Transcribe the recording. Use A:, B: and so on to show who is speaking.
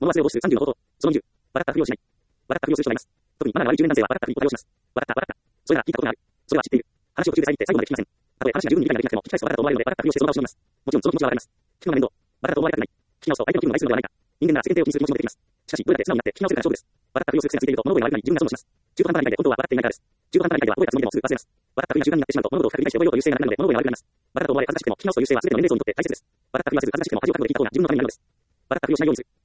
A: 物忘れを防止する30の方法。その20。笑ったふりをしない。笑ったふりをする人がいます。特にマナーの悪い中年男性は笑ったふりを多用します。笑った、笑った。それなら聞いたことがある。それは知っている。話を途中で遮って最後まで聞きません。たとえ話が十分に理解ができなくても、聞き返すと笑ったと思われるので、笑ったふりをしてその場をしのぎます。もちろんその気持ちはわかります。聞くのが面倒。笑ったと思われたくない。聞き直すと相手の気分を害するのではないか。人間なら世間体を気にする気持ちも出てきます。しかし、どうやって素直になって聞き直せるかが勝負です。笑ったふりをする癖がついていると物事が悪くなり自分が損をします。中途半端な理解で本当は笑っていないからです。中途半端な理解では覚えたつもりでもすぐ忘れます。笑ったふりが習慣になってしまうと物事を深く理解して覚えようという姿勢がなくなるので物覚えが悪くなります。笑ったと思われ恥ずかしくても聞き直すという姿勢は全ての年齢層にとって大切です。笑ったふりはする恥ずかしくても恥をかくので聞いた方が自分のためになるのです。笑ったふりをしないようにする。